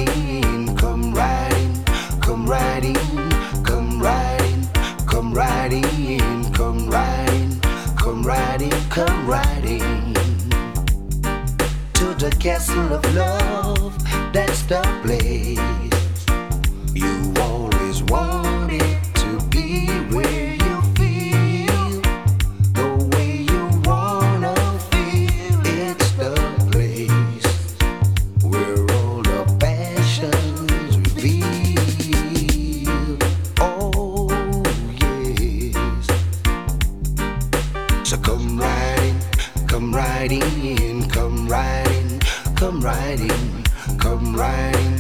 in, come right in, come right in, come right in, come right in, come right in, come right in, come right in. To the castle of love, that's the place.